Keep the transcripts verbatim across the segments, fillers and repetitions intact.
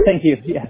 Thank you. Yes.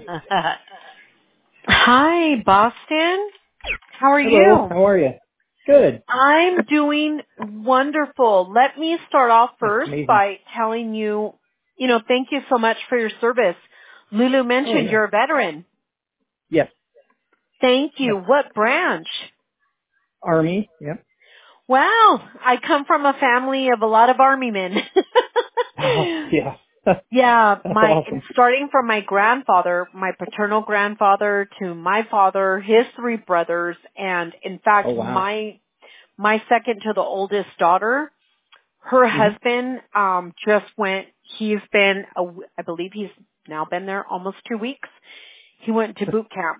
Hi, Boston. How are Hello. you? How are you? Good. I'm doing wonderful. Let me start off That's first amazing. by telling you, you know, thank you so much for your service. Lulu Oh mentioned yeah. you're a veteran. Yes. Thank you. Yep. What branch? Army. Yep. Wow, I come from a family of a lot of Army men. Oh yeah. Yeah, That's my awesome. starting from my grandfather, my paternal grandfather to my father, his three brothers, and in Oh fact, wow. my my second to the oldest daughter, her hmm husband um just went. He's been, a, I believe he's now been there almost two weeks. He went to boot camp.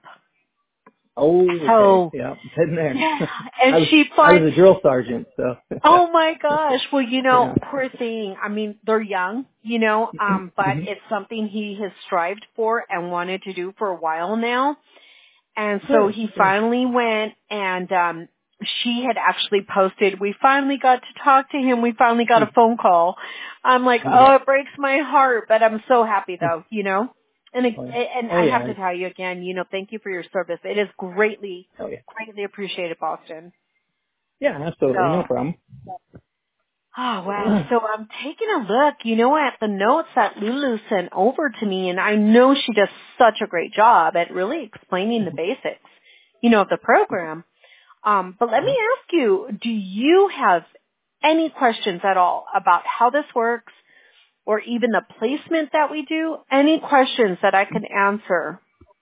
Oh okay. So Yeah. Been there. yeah, and I was she I finds. was a drill sergeant, so Oh my gosh. Well, you know, yeah. poor thing. I mean, they're young, you know, um, but hmm it's something he has strived for and wanted to do for a while now. And so Good. he Good. finally went and, um, she had actually posted, we finally got to talk to him. We finally got a phone call. I'm like, Yeah. oh, it breaks my heart, but I'm so happy though, you know? And, it, Oh yeah. and Oh I have yeah. to tell you again, you know, thank you for your service. It is greatly, Oh yeah. greatly appreciated, Boston. Yeah. Absolutely. No So. problem. Oh wow, so I'm taking a look, you know, at the notes that Lulu sent over to me, and I know she does such a great job at really explaining the basics, you know, of the program. Um, but let me ask you, do you have any questions at all about how this works or even the placement that we do? Any questions that I can answer?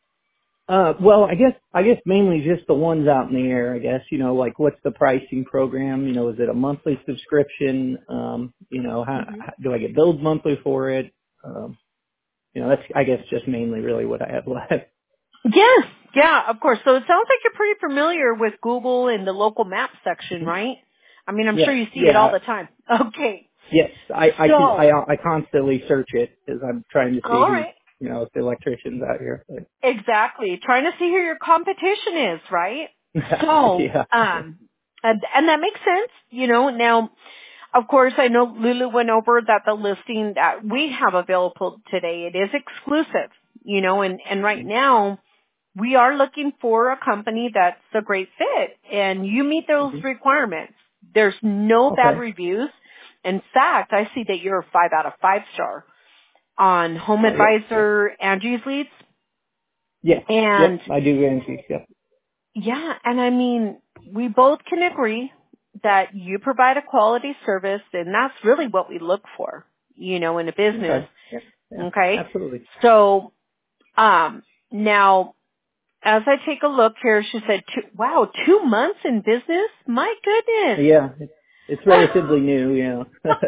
Uh, well, I guess, I guess mainly just the ones out in the air, I guess, you know, like what's the pricing program? You know, is it a monthly subscription? Um, you know, how, hmm how do I get billed monthly for it? Um, you know, that's, I guess, just mainly really what I have left. Yeah, yeah, of course. So it sounds like you're pretty familiar with Google and the local map section, right? I mean, I'm sure Yes, you see it all yeah, the time. Okay. yes, I, I can, I, So, I constantly search it because I'm trying to see all who's, right. you know, if the electrician's out here. But, Exactly. Trying to see who your competition is, right? So, yeah, um, and, and that makes sense, you know. Now, of course, I know Lulu went over that the listing that we have available today, it is exclusive, you know, and, and right now, we are looking for a company that's a great fit, and you meet those hmm requirements. There's no bad okay, reviews. In fact, I see that you're a five out of five star on Home oh yeah, yeah, Advisor Angie's Leads. yes, And yep, I do guarantee, yep, yeah, and I mean, we both can agree that you provide a quality service, and that's really what we look for, you know, in a business. okay, yeah, yeah, Okay. absolutely. So, um, now, as I take a look here, she said, two, wow, two months in business? My goodness. Yeah, it's, it's relatively new, you know.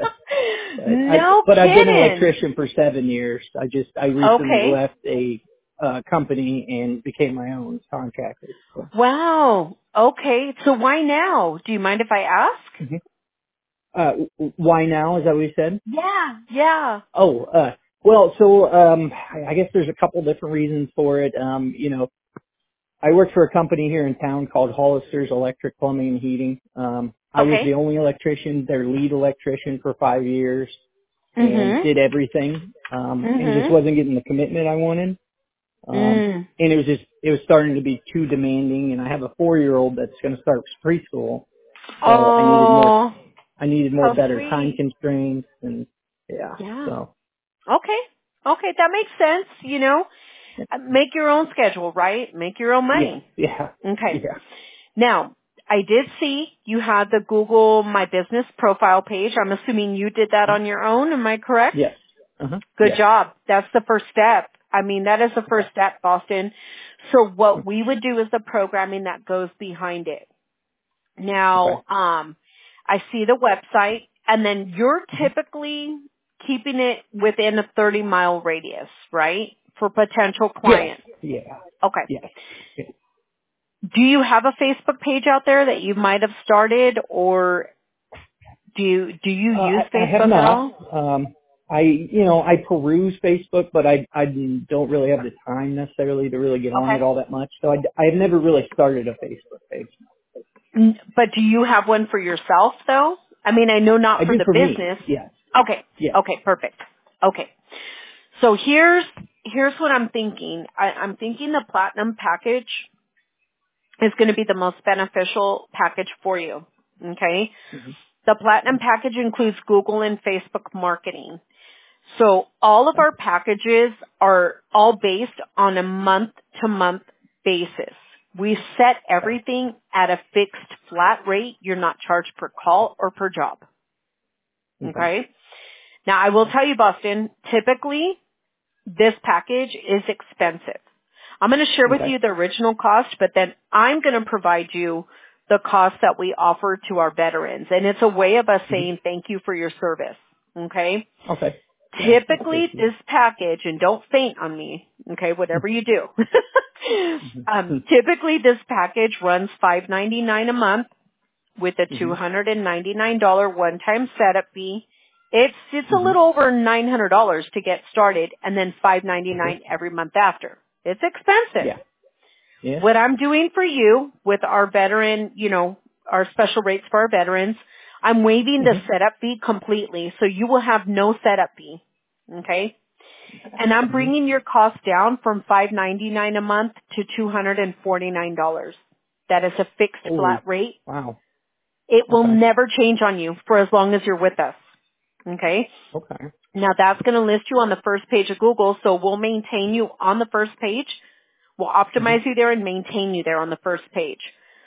but I No but I've been an kidding. electrician for seven years. I just I recently Okay. left a uh, company and became my own contractor. So. Wow. Okay. So why now? Do you mind if I ask? Mhm. Uh, w- why now? Is that what you said? Yeah. Yeah. Oh, uh, well, so um, I I guess there's a couple different reasons for it. Um, you know, I worked for a company here in town called Hollister's Electric Plumbing and Heating. Um, I was Okay. the only electrician, their lead electrician for five years. And Mhm. did everything, um, and just Mhm. wasn't getting the commitment I wanted. Um, Mm. and it was just, it was starting to be too demanding, and I have a four-year-old that's going to start preschool, so I needed more, Oh, I needed more how better time sweet. constraints, and yeah, Yeah. so, Okay. Okay, that makes sense, you know. Uh, Make your own schedule, right? Make your own yeah, money. yeah, Okay. yeah, Now, I did see you had the Google My Business profile page. I'm assuming you did that on your own. Am I correct? yes, uh-huh, Good yes, job. That's the first step. I mean, that is the okay, first step, Boston. So what we would do is the programming that goes behind it. okay, Now, um, I see the website, and then you're hmm typically keeping it within a thirty mile radius, right? For potential yes, clients. yeah, Okay. yes. Yeah. Do you have a Facebook page out there that you might have started, or do you, do you Uh, use I, I have Facebook at not. all? Um, I, you know, I peruse Facebook, but I, I don't really have the time necessarily to really get on Okay. it all that much. So I, I've never really started a Facebook page. N- But do you have one for yourself though? I mean, I know I not for do the for me. business. Yes. Okay. Yes. Okay, perfect. Okay. So here's here's what I'm thinking. I, I'm thinking the platinum package is going to be the most beneficial package for you. Okay? Mm-hmm. The platinum package includes Google and Facebook marketing. So all of Okay. our packages are all based on a month-to-month basis. We set everything at a fixed flat rate. You're not charged per call or per job. Okay. Okay? Now, I will tell you, Boston, typically this package is expensive. I'm going to share with Okay. you the original cost, but then I'm going to provide you the cost that we offer to our veterans. And it's a way of us Mm-hmm. saying thank you for your service. Okay? Okay. Yeah, that's Typically, good. this package, and don't faint on me, okay, whatever you do. um, Mm-hmm. typically, this package runs five ninety-nine a month with a Mm-hmm. two hundred ninety-nine dollars one-time setup fee. It's it's a Mm-hmm. little over nine hundred dollars to get started, and then five ninety-nine Okay. every month after. It's expensive. Yeah. Yeah. What I'm doing for you with our veteran, you know, our special rates for our veterans, I'm waiving the Mm-hmm. setup fee completely, so you will have no setup fee. Okay? And I'm Mm-hmm. bringing your cost down from five ninety-nine a month to two hundred forty-nine dollars. That is a fixed Oh, flat rate. wow. It will Okay. never change on you for as long as you're with us. Okay? Okay. Now that's going to list you on the first page of Google, so we'll maintain you on the first page. We'll Mm-hmm. optimize you there and maintain you there on the first page.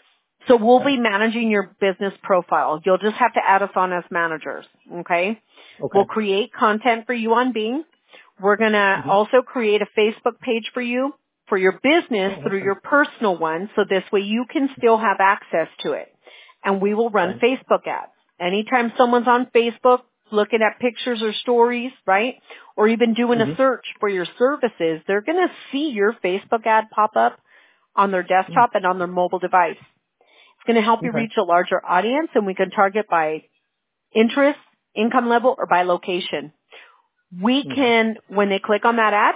So we'll Okay. be managing your business profile. You'll just have to add us on as managers. Okay? Okay. We'll create content for you on Bing. We're going to Mm-hmm. also create a Facebook page for you for your business Oh, through okay. your personal one, so this way you can still have access to it. And we will run Okay. Facebook ads. Anytime someone's on Facebook looking at pictures or stories, right, or even doing a Mm-hmm. search for your services, they're going to see your Facebook ad pop up on their desktop and on their mobile device. It's going to help you Okay. reach a larger audience, and we can target by interest, income level, or by location. We Okay. can, when they click on that ad,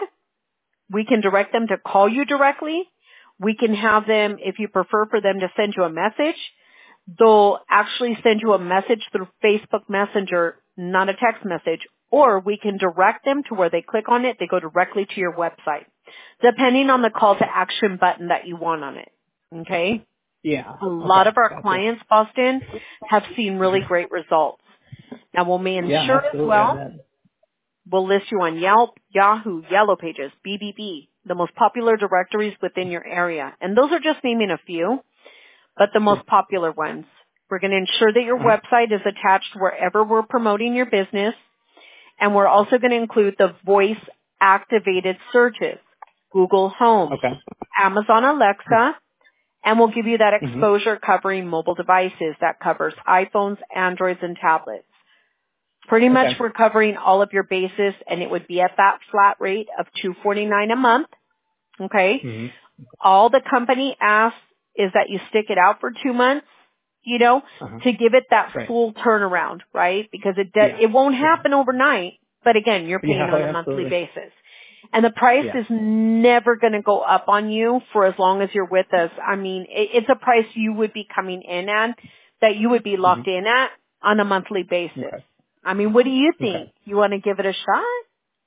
we can direct them to call you directly. We can have them, if you prefer for them to send you a message, they'll actually send you a message through Facebook Messenger, not a text message, or we can direct them to where they click on it, they go directly to your website, depending on the call to action button that you want on it. Okay? Yeah. A lot Okay. of our Gotcha. clients, Boston, have seen really great results. Now, we'll be Yeah, insured as absolutely. I well. bet. We'll list you on Yelp, Yahoo, Yellow Pages, B B B, the most popular directories within your area. And those are just naming a few, but the Sure. most popular ones. We're going to ensure that your Uh-huh. website is attached wherever we're promoting your business. And we're also going to include the voice activated searches, Google Home, Okay. Amazon Alexa, and we'll give you that Mm-hmm. exposure covering mobile devices that covers iPhones, Androids, and tablets. Pretty much Okay. we're covering all of your bases, and it would be at that flat rate of two hundred forty-nine dollars a month. Okay? Mm-hmm. All the company asks is that you stick it out for two months, you know, Uh-huh. to give it that Right. full turnaround, right? Because it de- Yeah. it won't Yeah. happen overnight, but again, you're Yeah, paying on a monthly absolutely. basis. And the price Yeah. is never going to go up on you for as long as you're with us. I mean, it, it's a price you would be coming in at, that you would be locked Mm-hmm. in at on a monthly basis. Okay. I mean, what do you Okay. think? You want to give it a shot?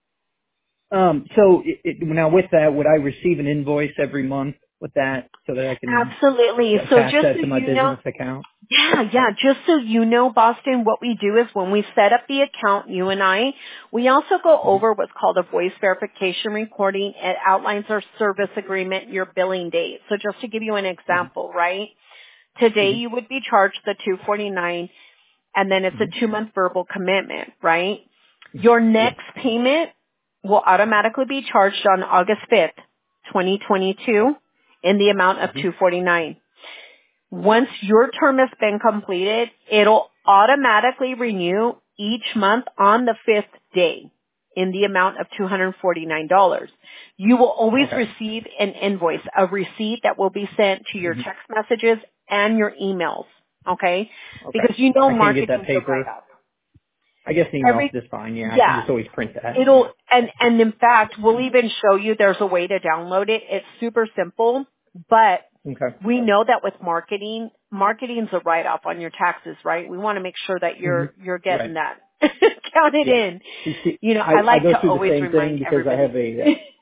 Um, so it, it, now with that, would I receive an invoice every month with that so that I can Absolutely. So attach just that so to my you know, business account? yeah, yeah, just so you know, Boston, what we do is when we set up the account, you and I, we also go Mm-hmm. over what's called a voice verification recording. It outlines our service agreement, your billing date. So just to give you an Mm-hmm. example, right? Today you Mm-hmm. would be charged the two forty-nine, and then it's a Mm-hmm. two-month verbal commitment, right? Your Yeah. next payment will automatically be charged on August fifth, twenty twenty-two in the amount of Mm-hmm. two forty-nine. Once your term has been completed, it'll automatically renew each month on the fifth day in the amount of two hundred forty-nine dollars. You will always Okay. receive an invoice, a receipt that will be sent to your Mm-hmm. text messages and your emails, okay? Okay. Because you know I can't get that marketing's a paper. write-up. I guess email's Every, just fine. Yeah, I can yeah, just always print that. it'll, and, and in fact, we'll even show you there's a way to download it. It's super simple, but Okay. we know that with marketing, marketing's a write-off on your taxes, right? We want to make sure that you're, you're Mm-hmm. getting Right. that counted Yeah. in. You see, You know, I, I I like go to through the always same thing remind because I everybody. have a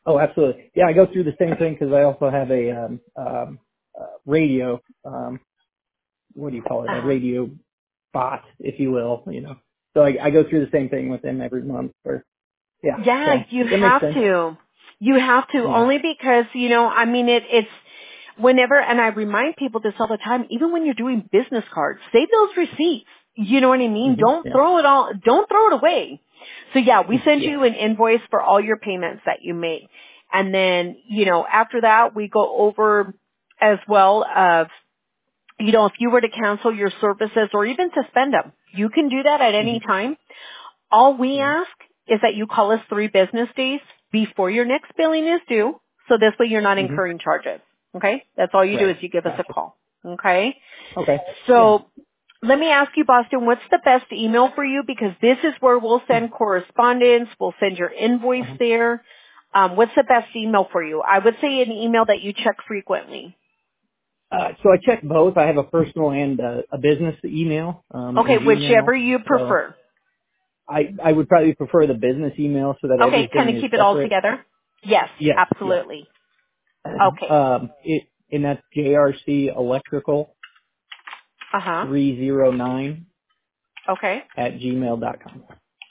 Oh, absolutely. Yeah, I go through the same thing because I also have a um, um, uh, radio. Um, what do you call it? A Uh-huh. radio bot, if you will. You know, so I, I go through the same thing with them every month. Or yeah, Yeah, so you that makes have sense. to. You have to, Yeah. only because, you know, I mean, it, it's whenever, and I remind people this all the time, even when you're doing business cards, save those receipts. You know what I mean? hmm Don't Yeah. throw it all, don't throw it away. So yeah, we send Yeah. you an invoice for all your payments that you make. And then, you know, after that, we go over as well of, you know, if you were to cancel your services or even suspend them, you can do that at hmm any time. All we hmm ask is that you call us three business days before your next billing is due, so this way you're not hmm incurring charges. Okay? That's all you do Right. is you give us a Gotcha. call. Okay? Okay. Yeah. So let me ask you, Boston, what's the best email for you? Because this is where we'll send correspondence. We'll send your invoice Uh-huh. there. Um, what's the best email for you? I would say an email that you check frequently. Uh, so I check both. I have a personal and uh, a business email um, Okay, in whichever Gmail. you So prefer. I I would probably prefer the business email so that Okay, kind everything of is keep it all separate. together? Yes, Yes. Yeah. absolutely. Okay. um, it and that's J R C Electrical Uh-huh. three zero nine Okay. at gmail dot com.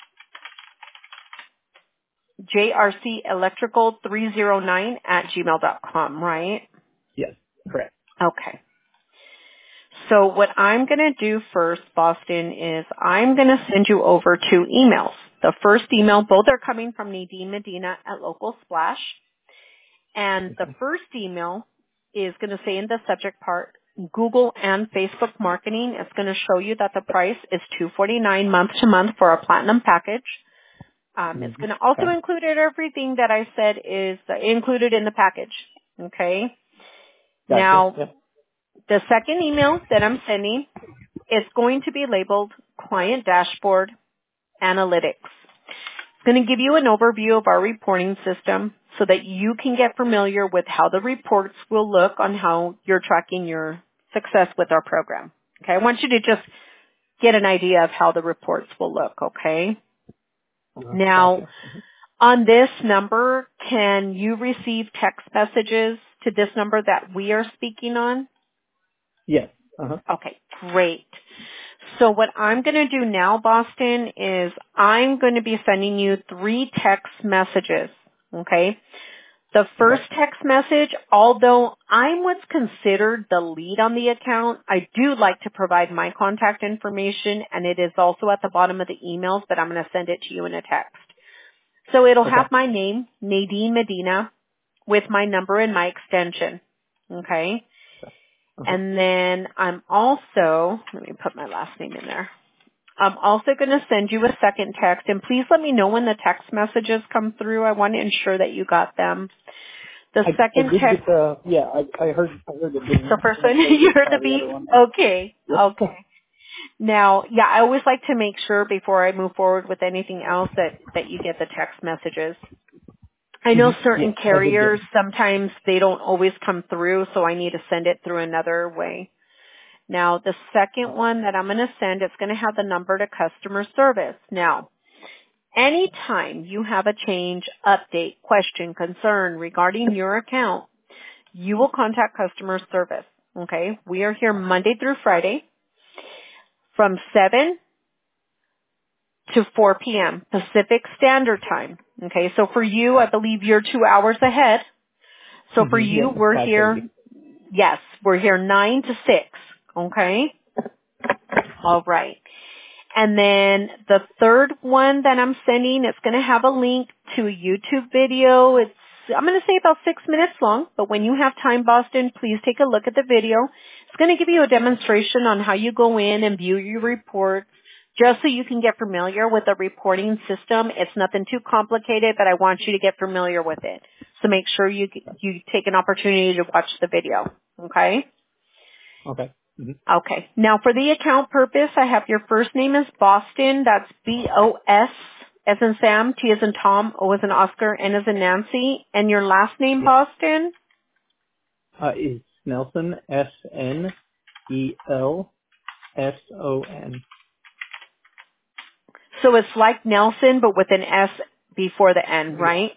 J R C Electrical three oh nine at gmail dot com, right? Yes. Correct. Okay. So what I'm going to do first, Boston, is I'm going to send you over two emails. The first email, both are coming from Nadine Medina at Local Splash. And the Okay. first email is going to say in the subject part, Google and Facebook marketing. It's going to show you that the price is two forty-nine month to month for a platinum package. Um, it's hmm going to also Okay. include everything that I said is uh, included in the package. Okay. Gotcha. Now, Yep. the second email that I'm sending is going to be labeled Client Dashboard Analytics. It's going to give you an overview of our reporting system so that you can get familiar with how the reports will look on how you're tracking your success with our program. Okay. I want you to just get an idea of how the reports will look. Okay. Uh-huh. Now, Gotcha. on this number, can you receive text messages to this number that we are speaking on? Yes. Uh huh. Okay, great. So what I'm going to do now, Boston, is I'm going to be sending you three text messages. Okay? The first Okay. text message, although I'm what's considered the lead on the account, I do like to provide my contact information, and it is also at the bottom of the emails, but I'm going to send it to you in a text. So it'll have Okay. my name, Nadine Medina, with my number and my extension. Okay? Uh huh. And then I'm also, let me put my last name in there. I'm also going to send you a second text, and please let me know when the text messages come through. I want to ensure that you got them. The I I second did text, get the yeah I I heard I heard the the ding. first I'm not one, sure if you you heard saw the the beep? other one. Okay, Yep. okay. Now, yeah, I always like to make sure before I move forward with anything else that, that you get the text messages. I hmm know certain Yes, I did get carriers, it. sometimes they don't always come through, so I need to send it through another way. Now, the second Uh, one that I'm going to send, it's going to have the number to customer service. Now, anytime you have a change, update, question, concern regarding your account, you will contact customer service. Okay? We are here Monday through Friday from seven to four p.m. Pacific Standard Time. Okay? So for you, I believe you're two hours ahead. So for hmm you, Yep. we're five here, thirty. yes, we're here nine to six. Okay? All right. And then the third one that I'm sending, it's going to have a link to a YouTube video. It's, I'm going to say about six minutes long, but when you have time, Boston, please take a look at the video. It's going to give you a demonstration on how you go in and view your reports, just so you can get familiar with the reporting system. It's nothing too complicated, but I want you to get familiar with it. So make sure you you take an opportunity to watch the video. Okay? Okay. hmm Okay. Now for the account purpose, I have your first name is Boston. That's B O S as in Sam, T as in Tom, O as in Oscar, N as in Nancy. And your last name, Yes. Boston? Uh, is Nelson S N E L S O N. So it's like Nelson, but with an S before the N, Yes. right?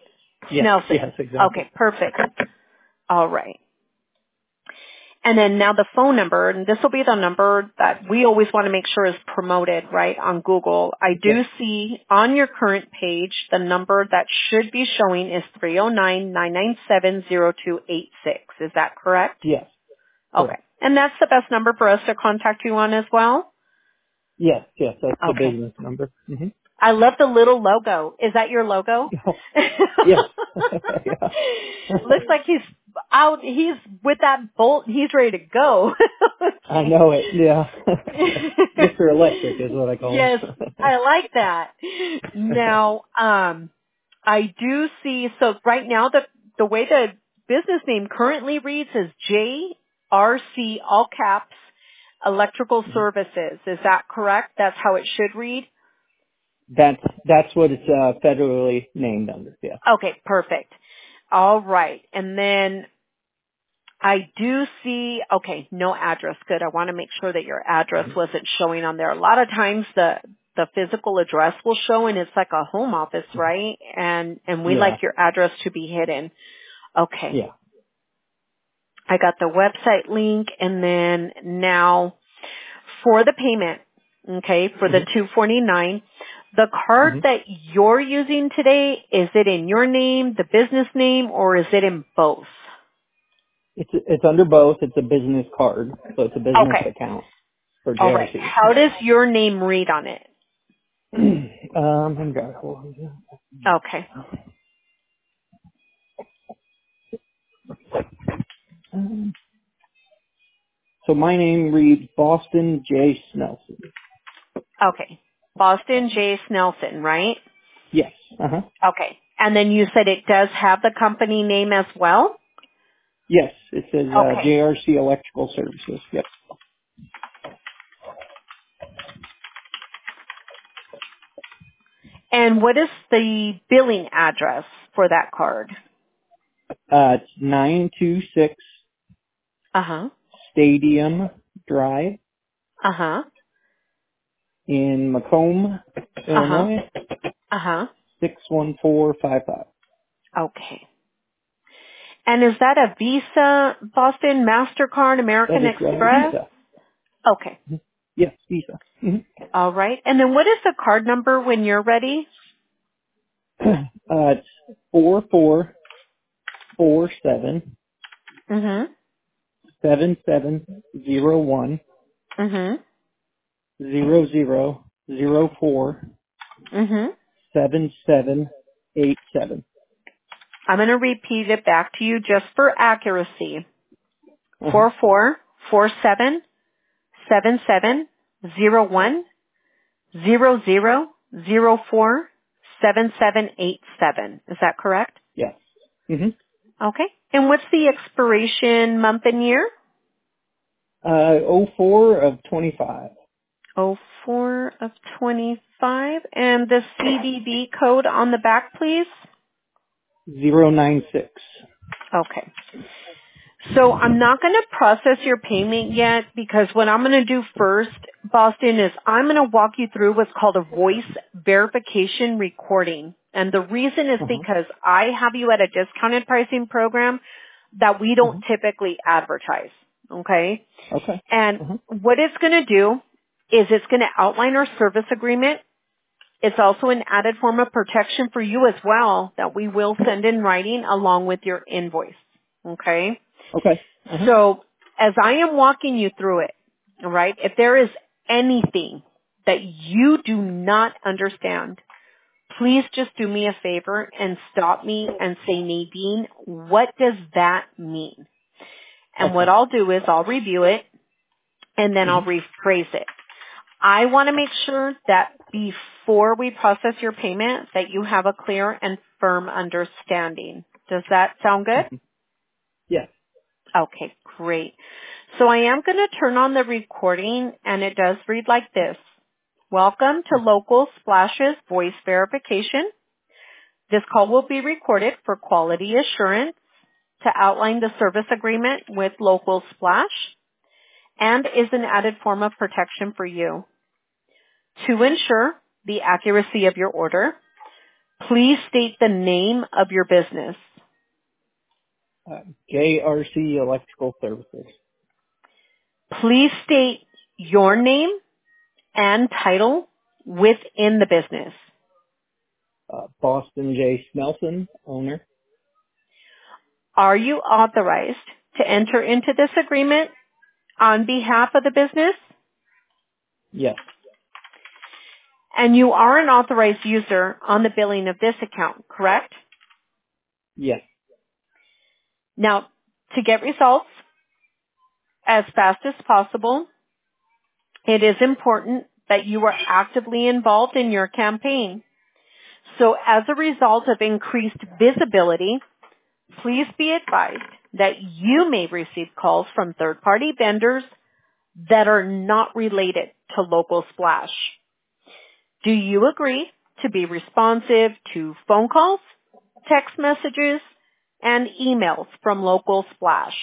Yes, Snelson. yes, exactly. Okay, perfect. All right. And then now the phone number, and this will be the number that we always want to make sure is promoted, right, on Google. I do Yes. see on your current page, the number that should be showing is three oh nine, nine nine seven, oh two eight six. Is that correct? Yes. Okay. Correct. And that's the best number for us to contact you on as well? Yes, yes, that's the Okay. business number. Mm-hmm. I love the little logo. Is that your logo? Yes. Yeah. Looks like he's out. He's with that bolt. He's ready to go. I know it. Yeah. Mister Electric is what I call him. Yes, I like that. Now, um, I do see. So right now, the the way the business name currently reads is J R C, all caps, Electrical Services. Is that correct? That's how it should read. That's that's what it's uh, federally named under. Yeah. Okay, perfect. All right. And then I do see, okay, no address. Good. I want to make sure that your address wasn't showing on there. A lot of times the, the physical address will show and it's like a home office, right? And, and we Yeah. like your address to be hidden. Okay. Yeah. I got the website link and then now for the payment, okay, for the Mm-hmm. two forty-nine, the card Mm-hmm. that you're using today, is it in your name, the business name, or is it in both? It's it's under both. It's a business card, so it's a business Okay. account for All right. J R C. How does your name read on it? um, I got it. Hold on. Okay. Um, so my name reads Boston J. Snelson. Okay. Boston J. Snelson, right? Yes. Uh huh. Okay. And then you said it does have the company name as well? Yes, it says uh, Okay. J R C Electrical Services. Yep. And what is the billing address for that card? Uh, it's nine two six Uh-huh. Stadium Drive Uh-huh. in Macomb, Uh-huh. Illinois, Uh-huh. six one four five five. Okay. And is that a Visa, Boston, MasterCard, That American is uh, Express? Visa. Okay. Mhm. Yes, Visa. Mm-hmm. All right. And then what is the card number when you're ready? uh, it's four four four seven Mm-hmm. seven seven zero one Mm-hmm. zero zero zero four Mm-hmm. seven seven eight seven. I'm going to repeat it back to you just for accuracy. Uh-huh. Four four four seven seven seven zero one zero zero zero four seven seven eight seven. Is that correct? Yes. Mm-hmm. Okay. And what's the expiration month and year? Uh, oh four of twenty-five. Oh four of twenty-five. And the C V V code on the back, please? zero nine six. Okay. So I'm not going to process your payment yet because what I'm going to do first, Boston, is I'm going to walk you through what's called a voice verification recording. And the reason is Uh-huh. because I have you at a discounted pricing program that we don't Uh-huh. typically advertise. Okay? Okay. And Uh-huh. what it's going to do is it's going to outline our service agreement. It's also an added form of protection for you as well that we will send in writing along with your invoice. Okay? Okay. Uh-huh. So as I am walking you through it, all right, if there is anything that you do not understand, please just do me a favor and stop me and say, Nadine, what does that mean? And what Okay. I'll do is I'll review it and then I'll Mm-hmm. rephrase it. I want to make sure that before we process your payment that you have a clear and firm understanding. Does that sound good? Mm-hmm. Yes. Okay, great. So I am going to turn on the recording and it does read like this. Welcome to Local Splash's voice verification. This call will be recorded for quality assurance to outline the service agreement with Local Splash and is an added form of protection for you. To ensure the accuracy of your order, Please state the name of your business. Uh, J R C Electrical Services. Please state your name and title within the business. Uh, Boston J. Smelson, owner. Are you authorized to enter into this agreement on behalf of the business? Yes. And you are an authorized user on the billing of this account, correct? Yes. Now, to get results as fast as possible, it is important that you are actively involved in your campaign. So as a result of increased visibility, please be advised that you may receive calls from third-party vendors that are not related to Local Splash. Do you agree to be responsive to phone calls, text messages, and emails from Local Splash?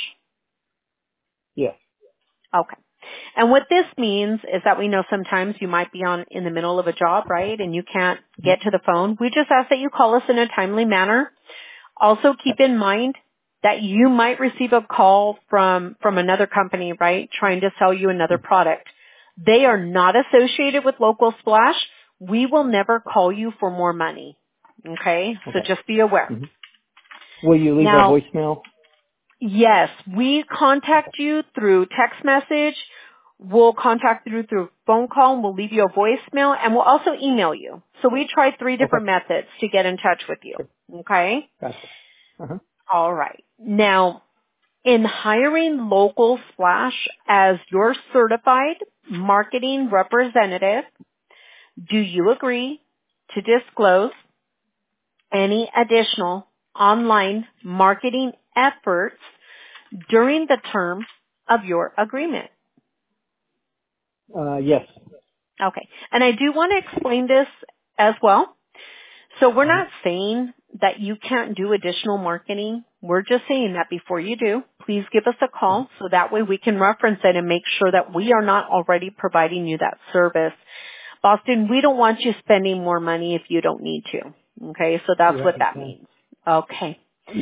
Yes. Okay. And what this means is that we know sometimes you might be on in the middle of a job, right, and you can't get to the phone. We just ask that you call us in a timely manner. Also keep in mind that you might receive a call from, from another company, right, trying to sell you another product. They are not associated with Local Splash. We will never call you for more money. Okay? So Okay. just be aware. Mm-hmm. Will you leave Now, a voicemail? yes, we contact you through text message. We'll contact you through phone call, and we'll leave you a voicemail, and we'll also email you. So we tried three different Okay. methods to get in touch with you. Okay? Gotcha. Uh-huh. All right. Now, in hiring Local Splash as your certified marketing representative, do you agree to disclose any additional online marketing efforts during the term of your agreement? Uh, yes. Okay. And I do want to explain this as well. So we're not saying that you can't do additional marketing. We're just saying that before you do, please give us a call so that way we can reference it and make sure that we are not already providing you that service. Boston, we don't want you spending more money if you don't need to. Okay, so that's Right. what that means. Okay.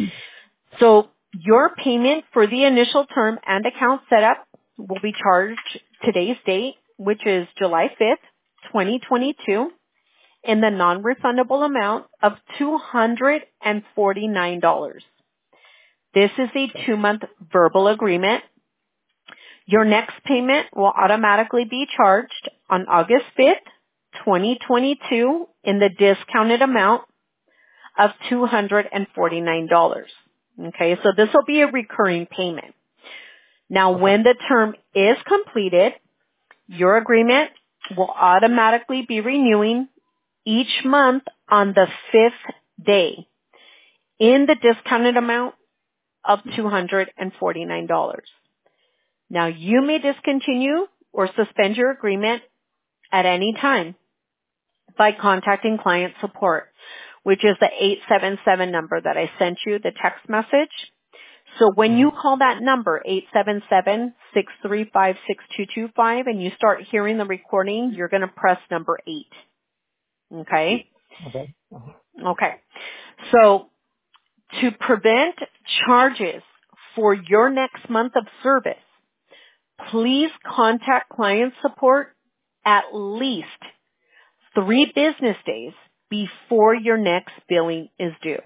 So your payment for the initial term and account setup will be charged today's date, which is July fifth, twenty twenty-two, in the non-refundable amount of two hundred forty-nine dollars. This is a two-month verbal agreement. Your next payment will automatically be charged on August fifth, twenty twenty-two, in the discounted amount of two hundred forty-nine dollars. Okay, so this will be a recurring payment. Now, when the term is completed, your agreement will automatically be renewing each month on the fifth day in the discounted amount of two hundred forty-nine dollars. Now, you may discontinue or suspend your agreement at any time by contacting client support, which is the eight seven seven number that I sent you, the text message. So when you call that number, eight seven seven, six three five, six two two five, and you start hearing the recording, you're going to press number eight. Okay? Okay. Uh-huh. Okay. So to prevent charges for your next month of service, please contact client support at least three business days before your next billing is due.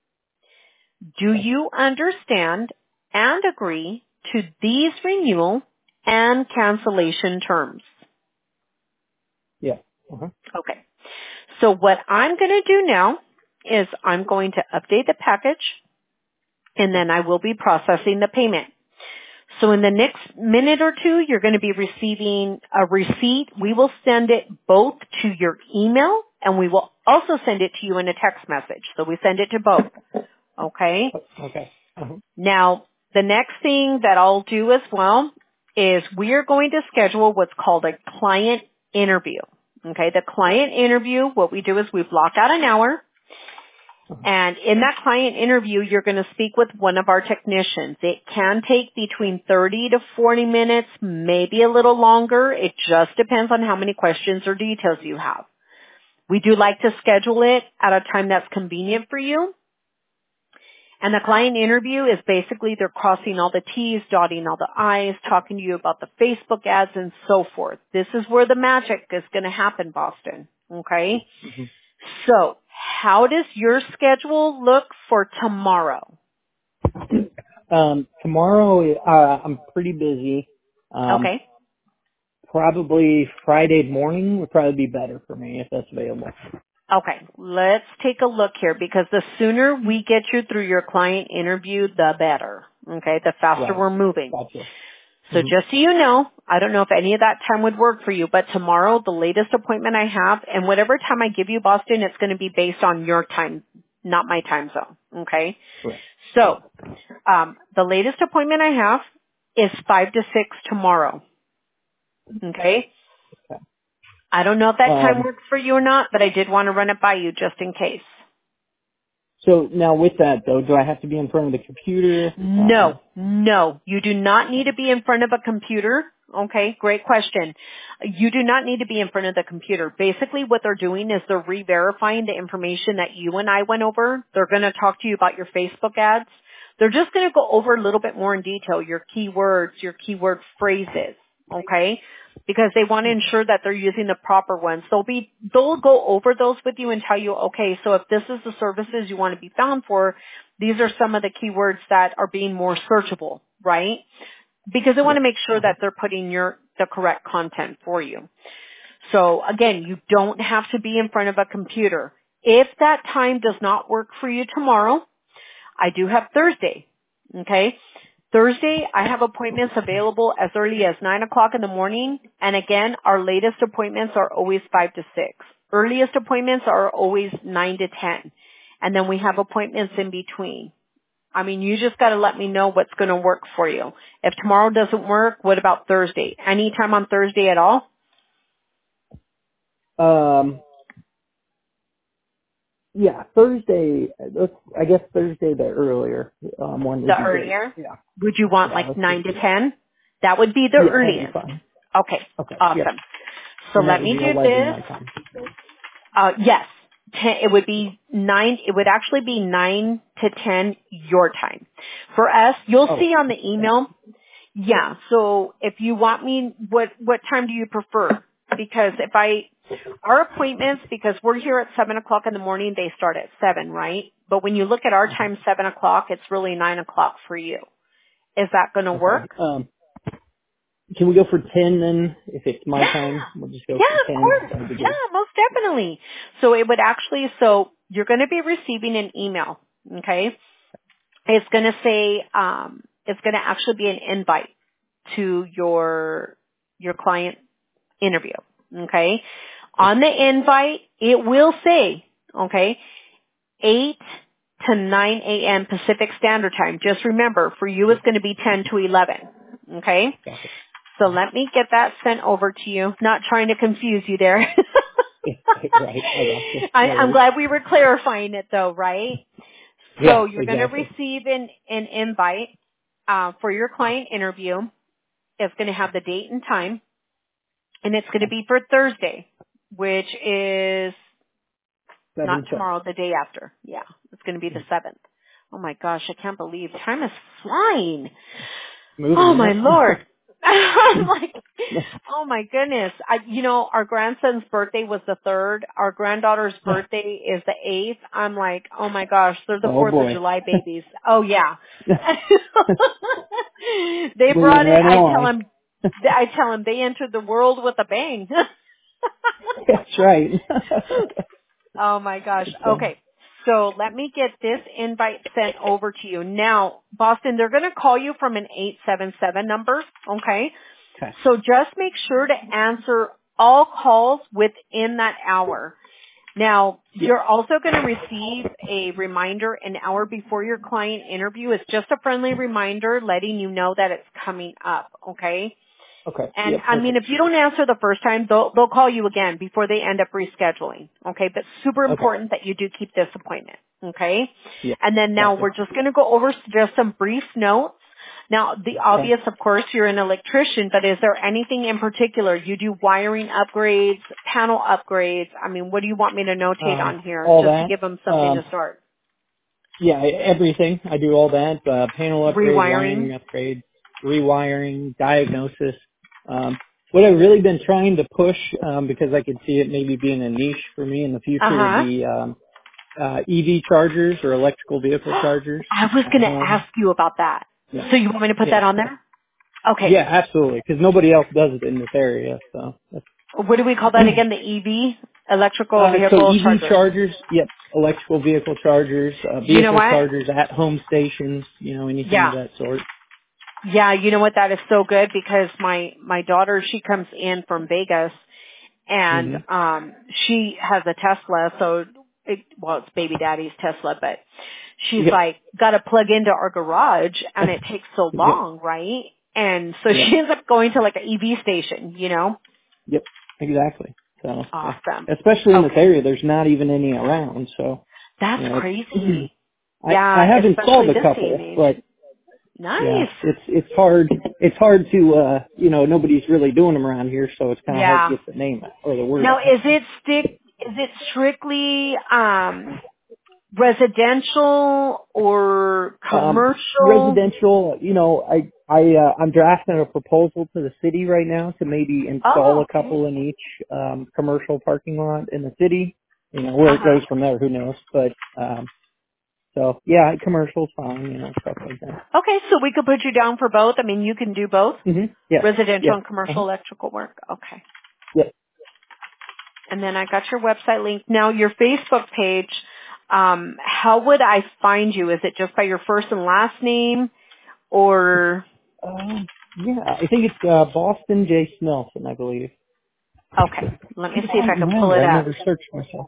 Do you understand and agree to these renewal and cancellation terms? Yeah. Uh-huh. Okay. So what I'm going to do now is I'm going to update the package, and then I will be processing the payment. So in the next minute or two, you're going to be receiving a receipt. We will send it both to your email, and we will also send it to you in a text message. So we send it to both. Okay? Okay. Uh-huh. Now, the next thing that I'll do as well is we are going to schedule what's called a client interview. Okay? The client interview, what we do is we block out an hour. And in that client interview, you're going to speak with one of our technicians. It can take between thirty to forty minutes, maybe a little longer. It just depends on how many questions or details you have. We do like to schedule it at a time that's convenient for you. And the client interview is basically they're crossing all the T's, dotting all the I's, talking to you about the Facebook ads and so forth. This is where the magic is going to happen, Boston. Okay? Mm-hmm. So, how does your schedule look for tomorrow? Um, tomorrow, uh, I'm pretty busy. Um, Okay. Probably Friday morning would probably be better for me if that's available. Okay, let's take a look here because the sooner we get you through your client interview, the better. Okay, the faster Right. we're moving. Gotcha. So Mm-hmm. just so you know, I don't know if any of that time would work for you, but tomorrow, the latest appointment I have, and whatever time I give you, Boston, it's going to be based on your time, not my time zone. Okay? Correct. So, um, the latest appointment I have is five to six tomorrow. Okay? Okay. I don't know if that time Um, works for you or not, but I did want to run it by you just in case. so now with that though, do I have to be in front of the computer? Um, No, no. You do not need to be in front of a computer. Okay, great question. You do not need to be in front of the computer. Basically what they're doing is they're re-verifying the information that you and I went over. They're going to talk to you about your Facebook ads. They're just going to go over a little bit more in detail, your keywords, your keyword phrases. Okay? Because they want to ensure that they're using the proper ones. They'll be, they'll go over those with you and tell you, okay, so if this is the services you want to be found for, these are some of the keywords that are being more searchable, right? Because they want yeah. to make sure that they're putting your, the correct content for you. So again, you don't have to be in front of a computer. If that time does not work for you tomorrow, I do have Thursday. Okay? Thursday, I have appointments available as early as nine o'clock in the morning. And again, our latest appointments are always five to six. Earliest appointments are always nine to ten. And then we have appointments in between. I mean, you just got to let me know what's going to work for you. If tomorrow doesn't work, what about Thursday? Anytime on Thursday at all? Um, yeah, Thursday, let's, I guess Thursday the earlier um, one would The be great. earlier? Yeah. Would you want Yeah, like let's just nine to do that. ten? That would be the Yeah, that'd be earliest. fine. Okay, Okay. Yep. awesome. So And that let would me be do eleven this. my time. Uh, yes, ten, it would be nine. It would actually be nine to ten your time. For us, you'll Oh, see on the okay. email. Yeah. So if you want me, what what time do you prefer? Because if I our appointments, because we're here at seven o'clock in the morning, they start at seven, right? But when you look at our time, seven o'clock, it's really nine o'clock for you. Is that going to Okay. work? Um, can we go for ten then? If it's my Yeah. time, we'll just go for Yeah, of ten. course. That'd be good. Yeah, most definitely. So it would actually, so you're going to be receiving an email, okay? It's going to say, um, it's going to actually be an invite to your, your client interview, okay? On the invite, it will say, okay, eight to nine a.m. Pacific Standard Time. Just remember, for you it's going to be ten to eleven, okay? Gotcha. So let me get that sent over to you. Not trying to confuse you there. Right. I gotcha. I, No I'm worries. glad we were clarifying it though, right? So Yeah, you're going to exactly. receive an, an invite uh, for your client interview. It's going to have the date and time, and it's going to be for Thursday, which is not Seven seven. tomorrow, the day after. Yeah, it's going to be the seventh. Oh my gosh, I can't believe time is flying. Oh Moving, my yep. Lord. I'm like, oh my goodness. I, you know, our grandson's birthday was the third. Our granddaughter's birthday is the eighth. I'm like, oh my gosh, they're the Oh fourth of boy. July babies. Oh yeah. They Moving brought it. right I tell along. him, I tell him they entered the world with a bang. That's right. Oh my gosh. That's fun. Okay. So let me get this invite sent over to you. Now, Boston, they're going to call you from an eight seven seven number. Okay. Okay. So just make sure to answer all calls within that hour. Now, Yes. you're also going to receive a reminder an hour before your client interview. It's just a friendly reminder letting you know that it's coming up. Okay. Okay. And Yep. I mean, Perfect. if you don't answer the first time, they'll they'll call you again before they end up rescheduling. Okay, but super Okay. important that you do keep this appointment. Okay, Yep. and then now Gotcha. we're just going to go over just some brief notes. Now, the Okay. obvious, of course, you're an electrician, but is there anything in particular? You do wiring upgrades, panel upgrades. I mean, what do you want me to notate Um, on here all just to that. give them something Um, to start? yeah, everything. I do all that. Uh, panel upgrade, Rewiring. wiring upgrade, rewiring, diagnosis. Um, what I've really been trying to push, um, because I could see it maybe being a niche for me in the future, would Uh-huh. be um, uh, E V chargers or electrical vehicle chargers I was at going to home. ask you about that. Yeah, So you want me to put yeah, that on so, there? Okay. yeah, absolutely. Because nobody else does it in this area. So, that's, What do we call that again? The E V? Electrical uh, so vehicle E V chargers. chargers, yep, electrical vehicle chargers, uh, You know vehicle what? chargers at home stations, you know, anything of Yeah. that sort. Yeah, you know what? That is so good because my, my daughter, she comes in from Vegas and, Hmm. um, she has a Tesla. So it, well, it's baby daddy's Tesla, but she's Yep, like, got to plug into our garage and it takes so yep, long, right? And so yep, she ends up going to like an E V station, you know? yep, exactly. So, yeah, Awesome. especially in this Okay. area, there's not even any around. So, That's you know, it's, crazy. I, I Yeah, have especially installed a this day and couple, age. but yeah, Nice. it's it's hard. It's hard to uh, you know, nobody's really doing them around here, so it's kind of hard to Yeah. get the name out or the word Now, out. is it stick? Is it strictly um, residential or Um, commercial? residential, you know, I I uh, I'm drafting a proposal to the city right now to maybe install Oh, a okay. couple in each um, commercial parking lot in the city. You know, where Uh it huh. goes from there, who knows? But um, so yeah, commercial's fine, you know, stuff like that. Okay, so we could put you down for both. I mean, you can do both, Mhm. Yes. residential Yes. and Uh huh. commercial electrical work. Okay. Yep. And then I got your website link. Now, your Facebook page. Um, how would I find you? Is it just by your first and last name, or Um, yeah, I think it's uh, Boston J. Snelson, I believe. okay? Let I me see if don't I can pull remember. it I've up. never searched myself.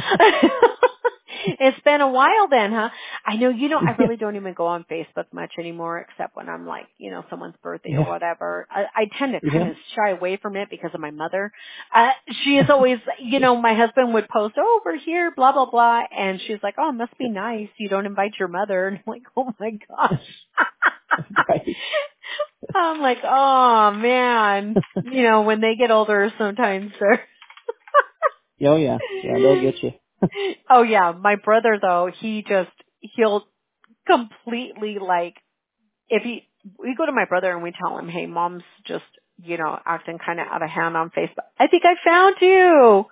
It's been a while then, huh? I know, you know, I yeah. really don't even go on Facebook much anymore except when I'm like, you know, someone's birthday or Yeah. whatever. I, I tend to kind Yeah. of shy away from it because of my mother. Uh, she is always, you know, my husband would post oh, over here, blah, blah, blah. And she's like, oh, it must be nice. You don't invite your mother. And I'm like, oh my gosh. Right. I'm like, oh man. You know, when they get older, sometimes they're Oh yeah. Yeah, they'll get you. oh yeah, my brother though, he just he'll completely like if he we go to my brother and we tell him, "Hey, mom's just, you know, acting kind of out of hand on Facebook." I think I found you.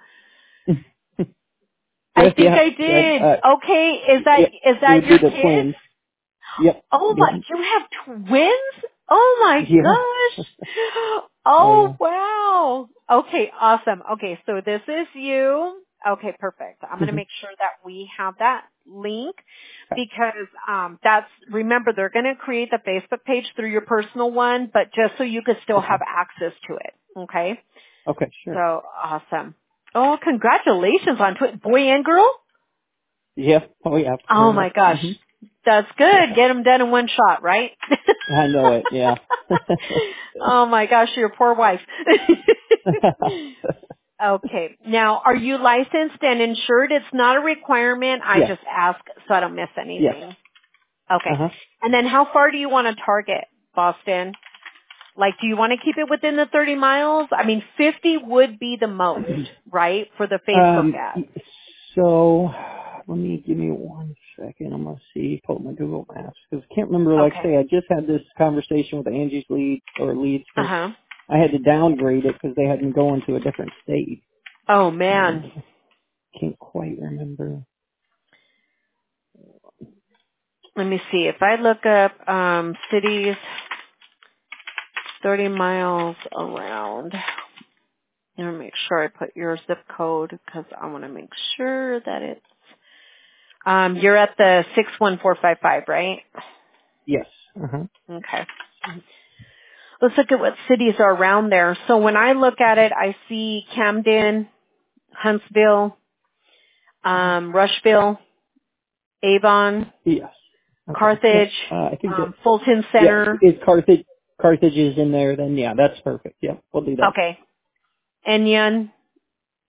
I Yes, think yeah. I That, did. uh, Okay, is that yeah, is it that would be your the kids? twins. Yep. Oh Yep. my, you have twins? Oh my Yeah. gosh. Oh Oh yeah. wow. Okay, awesome. Okay, so this is you. Okay, perfect. I'm going to Mhm. make sure that we have that link Okay. because um that's, remember, they're going to create the Facebook page through your personal one, but just so you could still have Okay. access to it. Okay? Okay, sure. So, awesome. Oh, congratulations on twin, boy and girl? Yeah. Oh yeah, Oh my twins. gosh. Mhm. That's good. Get them done in one shot, right? I know it, yeah. Oh my gosh, your poor wife. Okay. Now, are you licensed and insured? It's not a requirement. I yes. just ask so I don't miss Yes. anything. Okay. Uh-huh. And then how far do you want to target, Boston? Like, do you want to keep it within the thirty miles? I mean, fifty would be the most, right, for the Facebook Um, ad. so let me give me one second. I'm gonna see, pull up my Google Maps because I can't remember. Like I Okay. say, I just had this conversation with Angie's lead or leads because Uh-huh. I had to downgrade it because they had me going to a different state. Oh, man. Um, I can't quite remember. Let me see. If I look up um, cities thirty miles around, I'm going to make sure I put your zip code because I want to make sure that it's, um, you're at the six one four five five, right? Yes. Uh huh. Okay. Let's look at what cities are around there. So when I look at it, I see Camden, Huntsville, um, Rushville, Avon, Yes. Okay. Carthage, Yep. Uh, I think that. um, Fulton Yeah. Center. Is Carthage Carthage is in there? Then yeah, that's perfect. Yep. We'll do that. Okay. Enyon,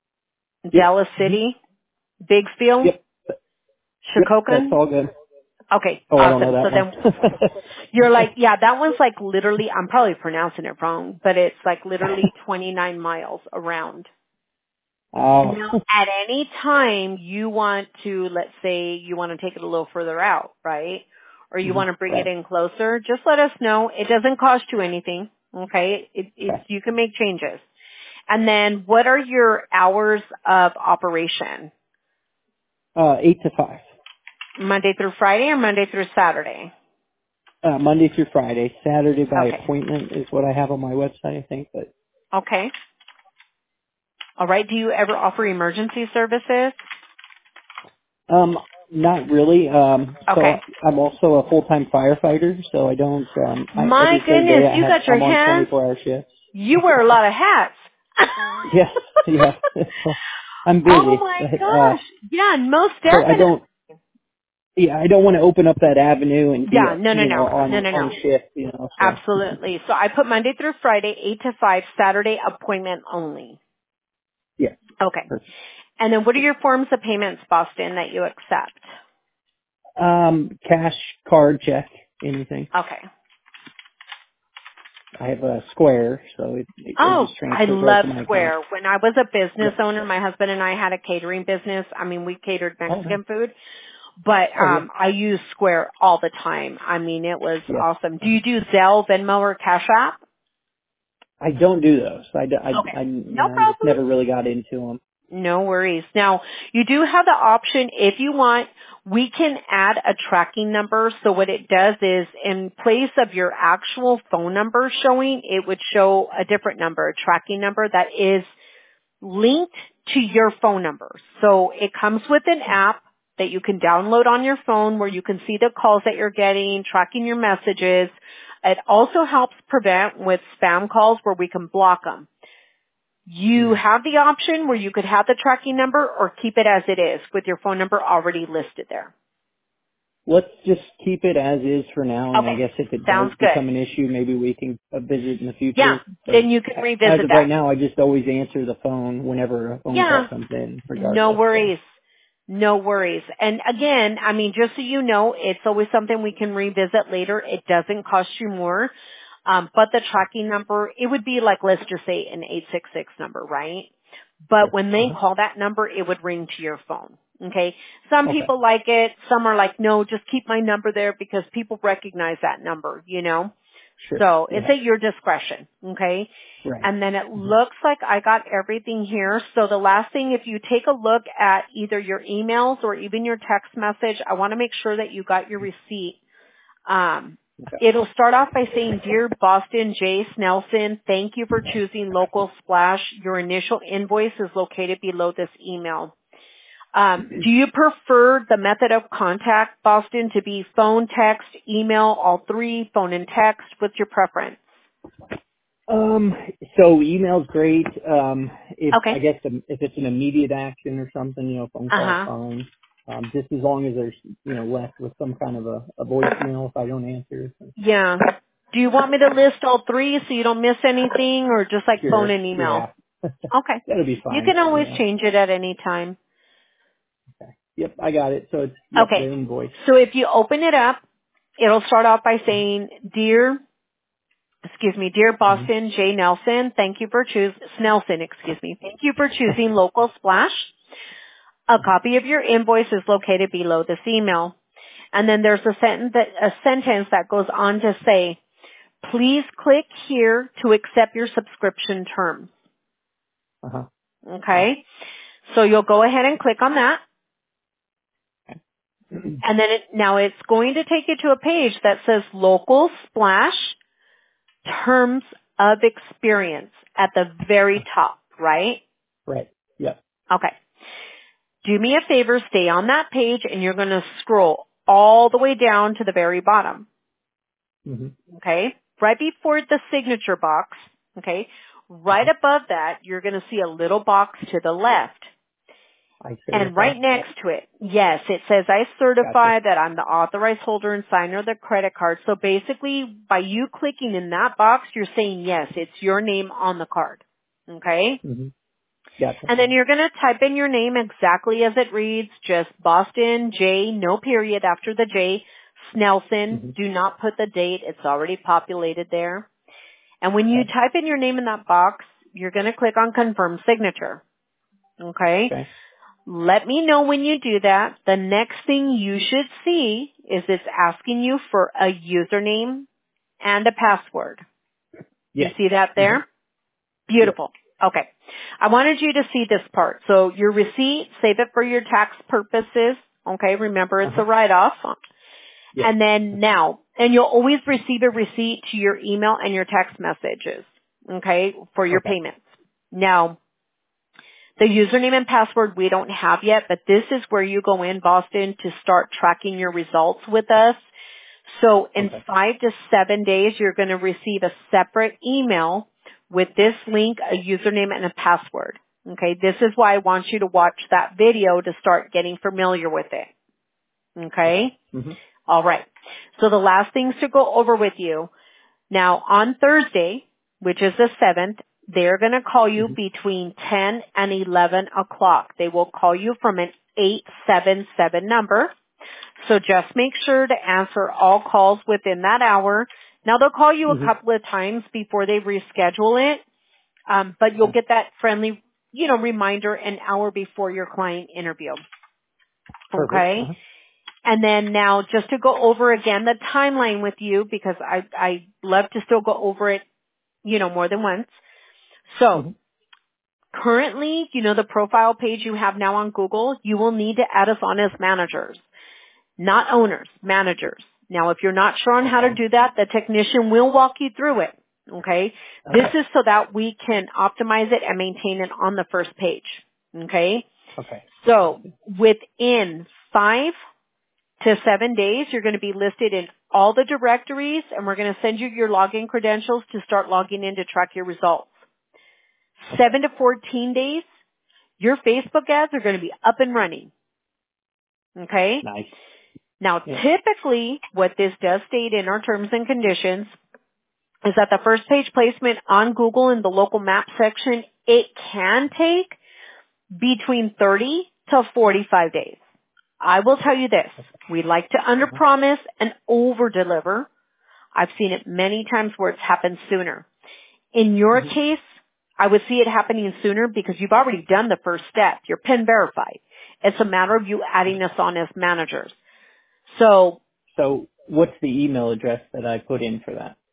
Yep. Dallas Hmm. City, Biggsville, Yep. Yep. That's Shokokan. all good. Okay, Oh, I don't know awesome. So that then one. you're like, yeah, that one's like literally, I'm probably pronouncing it wrong, but it's like literally twenty-nine miles around. Oh. Now, at any time you want to, let's say you want to take it a little further out, right? Or you hmm want to bring it Right. in closer, just let us know. It doesn't cost you anything, okay? It, it's, Okay. you can make changes. And then what are your hours of operation? Uh, eight to five. Monday through Friday or Monday through Saturday? Uh, Monday through Friday. Saturday by Okay. appointment is what I have on my website, I think. But Okay. All right. Do you ever offer emergency services? um, not really. Um, so Okay. I'm also a full-time firefighter, so I don't. Um, I, My every third goodness, day I you have got your I'm on hands. twenty-four hour shifts. You wear a lot of hats. Yes, yeah. I'm Oh busy, my but uh, gosh. Yeah, most so I definitely. don't. Yeah, I don't want to open up that avenue and be, Yeah, no, no, you know, no. No, on no, on no. shift, you know. So Absolutely. So I put Monday through Friday, eight to five, Saturday appointment only. yeah, Okay. perfect. And then what are your forms of payments, Boston, that you accept? Um, cash, card, check, anything. Okay. I have a Square, so it, it, it Oh, just I transfers right love to my account. Square. When I was a business Yep. owner, my husband and I had a catering business. I mean, we catered Oh, nice. Mexican food, but Oh, yeah. um I use Square all the time. I mean, it was Yeah. awesome. Do Uh-huh. you do Zelle, Venmo, or Cash App? I don't do those. I, d- I, Okay. I, No you know, I just problem. never really got into them. No worries. Now, you do have the option, if you want, we can add a tracking number. So what it does is, in place of your actual phone number showing, it would show a different number, a tracking number that is linked to your phone number. So it comes with an app that you can download on your phone where you can see the calls that you're getting, tracking your messages. It also helps prevent with spam calls where we can block them. You Mm. have the option where you could have the tracking number or keep it as it is with your phone number already listed there. Let's just keep it as is for now, and I Okay. guess if it does Sounds good. become an issue, maybe we can uh, visit in the Yeah. future. But Then you can a- as revisit of right that. now, I just always answer the phone whenever a phone call Yeah. comes in, No regardless. So worries. No worries. And again, I mean, just so you know, it's always something we can revisit later. It doesn't cost you more. Um, but the tracking number, it would be like, let's just say an eight six six number, right? But sure. when they Uh-huh. call that number, it would ring to your phone. Okay? Some Okay. people like it. Some are like, no, just keep my number there because people recognize that number, you know? Sure. So it's Yeah. at your discretion. Okay? Right. And then it hmm looks like I got everything here. So the last thing, if you take a look at either your emails or even your text message, I want to make sure that you got your receipt. Um, Okay. it'll start off by saying, Dear Boston J. Snelson, thank you for choosing Local Splash. Your initial invoice is located below this email. Um, do you prefer the method of contact, Boston, to be phone, text, email, all three, phone and text? What's your preference? Um. So email's great. Um. If I Okay. guess um, if it's an immediate action or something, you know, phone call's Uh-huh. fine. Um. Just as long as there's, you know, left with some kind of a, a voicemail if I don't answer. So. Yeah. Do you want me to list all three so you don't miss anything, or just like phone Sure. and email? Yeah. Okay. That'll be You fine. can always Yeah. change it at any time. Okay. Yep. I got it. So it's yep the Okay. invoice. So if you open it up, it'll start off by saying, Dear, excuse me, Dear hmm Boston J. Nelson, thank you for choosing, Snelson, excuse me, thank you for choosing Local Splash. A copy of your invoice is located below this email. And then there's a sentence that, a sentence that goes on to say, please click here to accept your subscription terms. Uh huh. Okay. Okay? So you'll go ahead and click on that. And then it, now it's going to take you to a page that says Local Splash Terms of Experience at the very top, right? Right. Yep. Okay. Do me a favor, stay on that page and you're going to scroll all the way down to the very bottom. hmm Okay? Right before the signature box, okay? Right above that, you're going to see a little box to the left. I And right certify. Yep. next to it, yes, it says, I Gotcha. certify that I'm the authorized holder and signer of the credit card. So basically, by you clicking in that box, you're saying, yes, it's your name on the card. Okay? hmm Gotcha. And then you're going to type in your name exactly as it reads, just Boston J, no period after the J, Snelson. Mm-hmm. Do not put the date. It's already populated there. And when you Okay. type in your name in that box, you're going to click on confirm signature. Okay? Okay. Let me know when you do that. The next thing you should see is it's asking you for a username and a password. You Yes. see that there? Mm-hmm. Yes. Beautiful. Okay. I wanted you to see this part. So your receipt, save it for your tax purposes. Okay. Remember, it's Uh-huh. a write-off. Yes. And then now, and you'll always receive a receipt to your email and your text messages. Okay. For your Okay. payments. Now, the username and password we don't have yet, but this is where you go in, Boston, to start tracking your results with us. So in Okay. five to seven days, you're going to receive a separate email with this link, a username, and a password. Okay, this is why I want you to watch that video to start getting familiar with it. Okay. Okay? Mm-hmm. All right. So the last things to go over with you. Now, on Thursday, which is the seventh, they're going to call you Mm-hmm. between ten and eleven o'clock. They will call you from an eight seven seven number. So just make sure to answer all calls within that hour. Now they'll call you a Mm-hmm. couple of times before they reschedule it, um, but you'll Okay. get that friendly, you know, reminder an hour before your client interview. Perfect. Okay? Uh-huh. And then now just to go over again the timeline with you because I, I love to still go over it, you know, more than once. So Mm-hmm. currently, you know, the profile page you have now on Google, you will need to add us on as managers. Not owners, managers. Now, if you're not sure on how to Okay. do that, the technician will walk you through it. Okay? This Okay. is so that we can optimize it and maintain it on the first page. Okay? Okay. So, within five to seven days, you're going to be listed in all the directories and we're going to send you your login credentials to start logging in to track your results. Okay. seven to fourteen days, your Facebook ads are going to be up and running. Okay? Nice. Now, Yeah. typically, what this does state in our terms and conditions is that the first page placement on Google in the local map section, it can take between thirty to forty-five days. I will tell you this. We like to Uh-huh. underpromise and overdeliver. I've seen it many times where it's happened sooner. In your Mm-hmm. case, I would see it happening sooner because you've already done the first step. You're PIN verified. It's a matter of you adding us on as managers. So So what's the email address that I put in for that?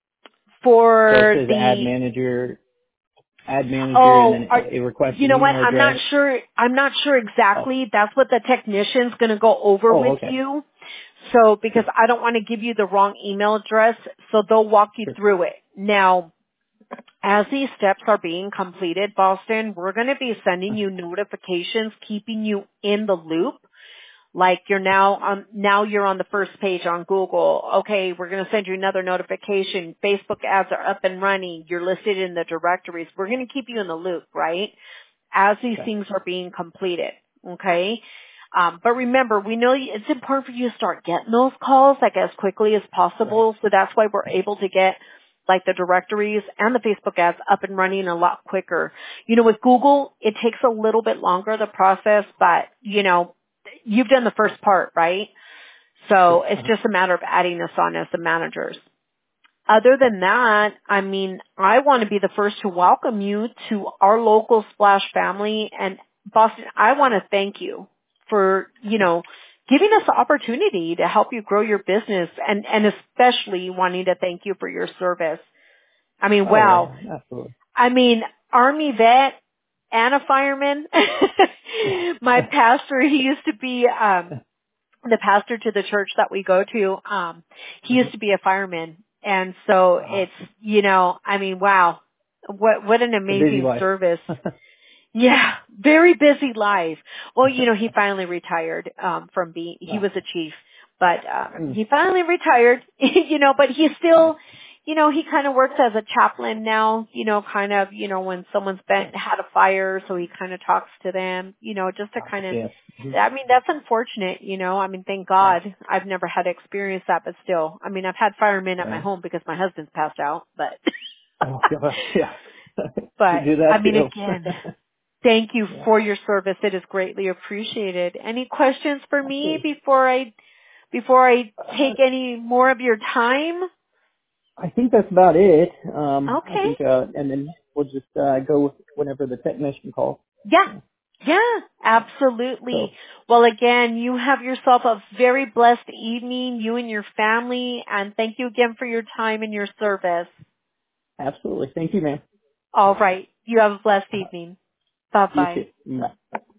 So it for says add the manager, add manager, and oh, then are, a request you an know what? email I'm not address. sure. I'm not sure Oh. exactly. That's what the technician's going to go over Oh, with okay. you. So because Sure. I don't want to give you the wrong email address, so they'll walk you Sure. through it. Now, as these steps are being completed, Boston, we're going to be sending you notifications, keeping you in the loop. Like you're now on, now you're on the first page on Google. Okay, we're going to send you another notification. Facebook ads are up and running. You're listed in the directories. We're going to keep you in the loop, right? As these Okay. things are being completed. Okay? Um, but remember, we know you- it's important for you to start getting those calls like as quickly as Right. possible. So that's why we're able to get like the directories and the Facebook ads up and running a lot quicker. You know, with Google, it takes a little bit longer, the process, but you know, you've done the first part, right? So Sure. it's Uh-huh. just a matter of adding us on as the managers. Other Okay. than that, I mean, I want to be the first to welcome you to our local Splash family. And Boston, I want to thank you for, you know, giving us the opportunity to help you grow your business and, and especially wanting to thank you for your service. I mean, Oh wow. yeah, absolutely. I mean, Army vet and a fireman. My pastor, he used to be, um, the pastor to the church that we go to, um, he Mhm. used to be a fireman. And so Wow. it's, you know, I mean, wow, what, what an A busy amazing life. service. Yeah, very busy life. Well, you know, he finally retired, um, from being, he Wow. was a chief, but, um, Mm. he finally retired, you know, but he's still, you know, he kind of works as a chaplain now, you know, kind of, you know, when someone's been, had a fire, so he kind of talks to them, you know, just to Ah, kind of, yes. Mhm. I mean, that's unfortunate, you know, I mean, thank Right. God I've never had to experience that, but still, I mean, I've had firemen at my Right. home because my husband's passed out, but, Oh gosh. Yeah. We but, do I that mean, too. again, thank you Yeah. for your service. It is greatly appreciated. Any questions for me Absolutely. before I before I Uh, take any more of your time? I think that's about it. Um, I Okay. think, uh, and then we'll just uh, go whenever the technician calls. Yeah. So, Yeah, absolutely. so Well, again, you have yourself a very blessed evening, you and your family, and thank you again for your time and your service. absolutely. Thank you, ma'am. All right. You have a blessed Uh, evening. you Bye-bye. too. Bye.